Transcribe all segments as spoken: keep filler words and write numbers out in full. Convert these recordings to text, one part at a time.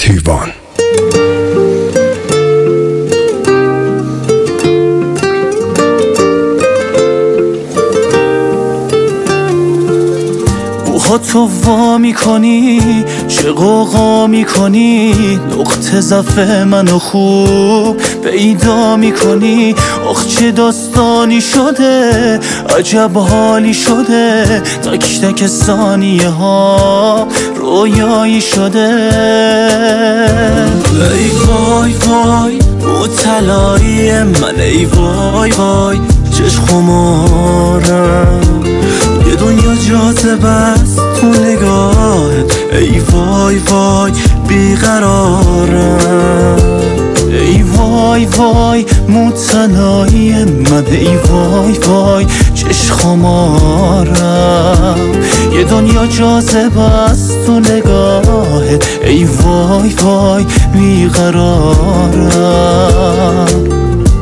کیوان. موها تو وا میکنی، چه قوقا میکنی، نقطه ضعف منو خوب پیدا میکنی. آخ چه داستانی شده، عجب حالی شده، تک تک ثانیه ها رویایی شده. ای وای وای مطلعی من، ای وای وای چشم خمارم، یه دنیا جاذبه است تو نگاهت. ای وای وای بیقرارم، ای وای وای مطلعی من، ای وای وای چشم خمارم، یه دنیا جاذبه است تو نگاهت. ای وای وای بیقرارم.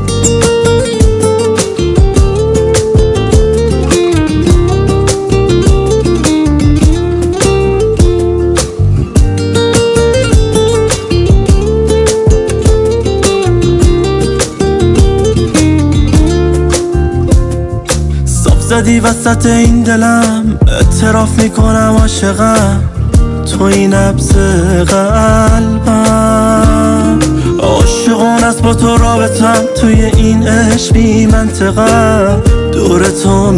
زدی وسط این دلم، اعتراف میکنم عاشقم، تو این نبض قلبم. عاشقون است با تو رابطم، توی این عشق بی منطقم، دور تو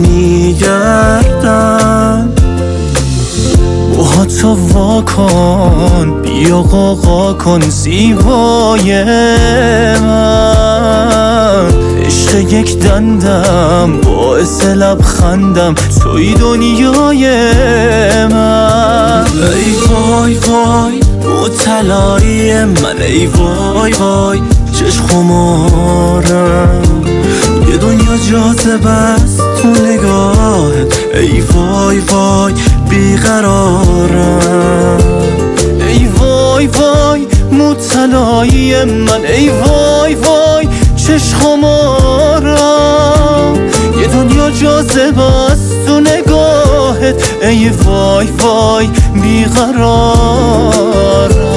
میگردم. موهاتو وا کن، بیا قوقا کن زیبای من، عشق یک دندم باعث لبخندم، توی دنیای من. ای وای وای مطلعی من، ای وای وای چشم خمارم، یه دنیا جاذبه است تو نگاهت. ای وای وای بیقرارم، ای وای وای مطلعی من، ای وای وای چشم خمارم، یه دنیا جاذبه است تو نگاهت. ای وای وای بیقرارم.